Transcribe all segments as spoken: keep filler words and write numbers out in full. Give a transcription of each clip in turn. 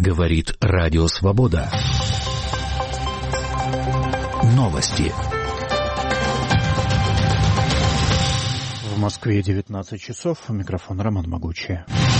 Говорит Радио Свобода. Новости. В Москве девятнадцать часов. Микрофон Роман Могучий.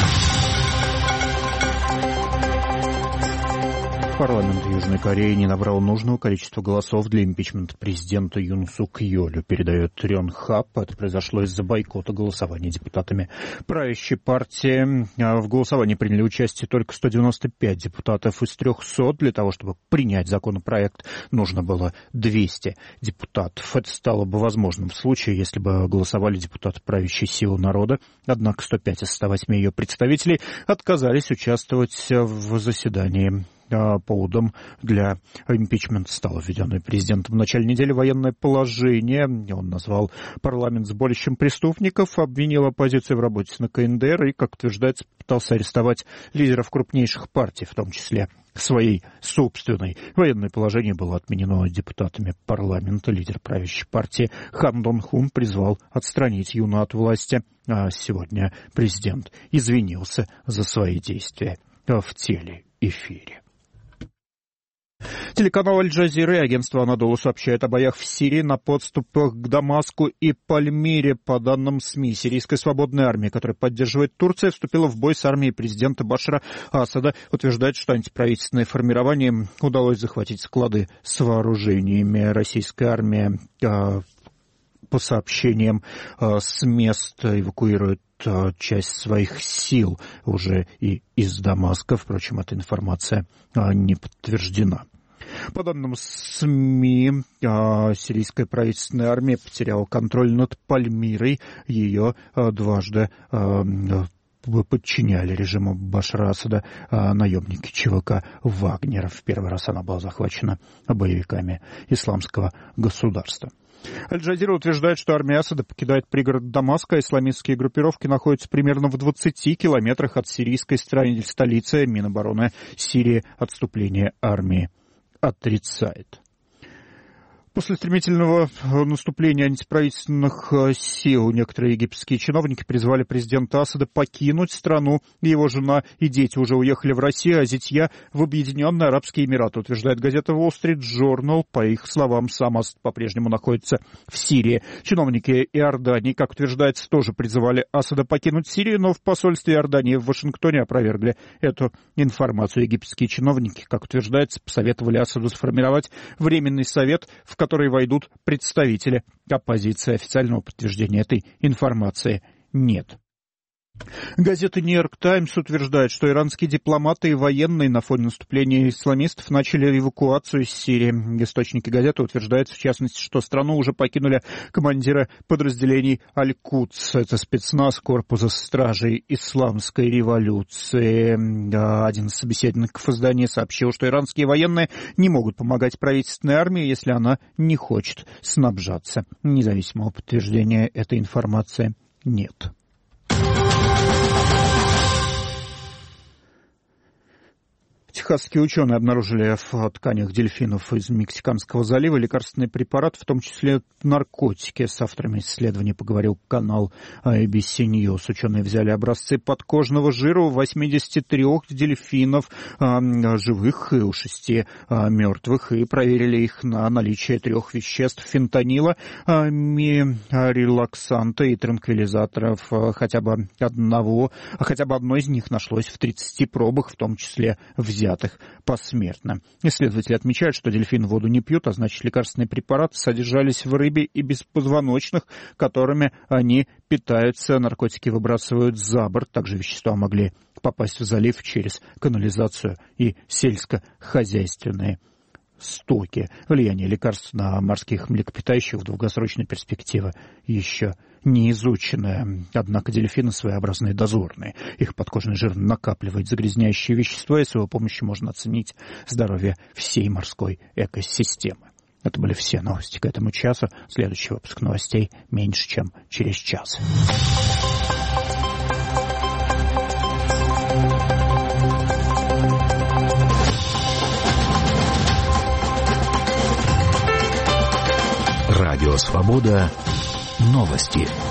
Парламент Южной Кореи не набрал нужного количества голосов для импичмента президента Юн Сук Йолю, передает Рён Хап. Это произошло из-за бойкота голосования депутатами правящей партии. В голосовании приняли участие только сто девяносто пять депутатов из трехсот. Для того, чтобы принять законопроект, нужно было двести депутатов. Это стало бы возможным в случае, если бы голосовали депутаты правящей силы народа. Однако сто пять из ста восьми ее представителей отказались участвовать в заседании. Поводом для импичмента стало введенное президентом в начале недели военное положение. Он назвал парламент сборищем преступников, обвинил оппозицию в работе на ка эн дэ эр и, как утверждается, пытался арестовать лидеров крупнейших партий, в том числе своей собственной. Военное положение было отменено депутатами парламента. Лидер правящей партии Хан Дон Хун призвал отстранить Юна от власти. А сегодня президент извинился за свои действия в телеэфире. Телеканал Аль-Джазира и агентство Анадолу сообщают о боях в Сирии на подступах к Дамаску и Пальмире. По данным СМИ, сирийская свободная армия, которая поддерживает Турция, вступила в бой с армией президента Башара Асада. Утверждает, что антиправительственное формирование удалось захватить склады с вооружениями. Российская армия, по сообщениям с мест, эвакуирует часть своих сил уже и из Дамаска. Впрочем, эта информация не подтверждена. По данным СМИ, сирийская правительственная армия потеряла контроль над Пальмирой. Ее дважды подчиняли режиму Башара Асада наемники ЧВК «Вагнер». В первый раз она была захвачена боевиками исламского государства. Аль-Джазира утверждает, что армия Асада покидает пригород Дамаска. Исламистские группировки находятся примерно в двадцати километрах от сирийской столицы. Минобороны Сирии отступление армии отрицает. После стремительного наступления антиправительственных сил некоторые египетские чиновники призвали президента Асада покинуть страну. Его жена и дети уже уехали в Россию, а зятья в Объединенные Арабские Эмираты, утверждает газета Wall Street Journal. По их словам, сам Асад по-прежнему находится в Сирии. Чиновники Иордании, как утверждается, тоже призывали Асада покинуть Сирию, но в посольстве Иордании в Вашингтоне опровергли эту информацию. Египетские чиновники, как утверждается, посоветовали Асаду сформировать временный совет, в которые войдут представители оппозиции. Официального подтверждения этой информации нет. Газета «Нью-Йорк Таймс» утверждает, что иранские дипломаты и военные на фоне наступления исламистов начали эвакуацию из Сирии. Источники газеты утверждают, в частности, что страну уже покинули командиры подразделений Аль-Кудс. Это спецназ корпуса стражей исламской революции. Один из собеседников издания сообщил, что иранские военные не могут помогать правительственной армии, если она не хочет снабжаться. Независимого подтверждения этой информации нет. Техасские ученые обнаружили в тканях дельфинов из Мексиканского залива лекарственный препарат, в том числе наркотики. С авторами исследования поговорил канал эй би си News. Ученые взяли образцы подкожного жира у восьмидесяти трёх дельфинов, живых, и у шести мертвых, и проверили их на наличие трех веществ: фентанила, релаксанта и транквилизаторов. Хотя бы одного, хотя бы одно из них нашлось в тридцати пробах, в том числе взятых посмертно. Исследователи отмечают, что дельфины воду не пьют, а значит, лекарственные препараты содержались в рыбе и беспозвоночных, которыми они питаются. Наркотики выбрасывают за борт. Также вещества могли попасть в залив через канализацию и сельскохозяйственные стоки. Влияние лекарств на морских млекопитающих в долгосрочной перспективе еще не изучено. Однако дельфины своеобразные дозорные. Их подкожный жир накапливает загрязняющие вещества, и с его помощью можно оценить здоровье всей морской экосистемы. Это были все новости к этому часу. Следующий выпуск новостей меньше, чем через час. Радио Свобода. Новости.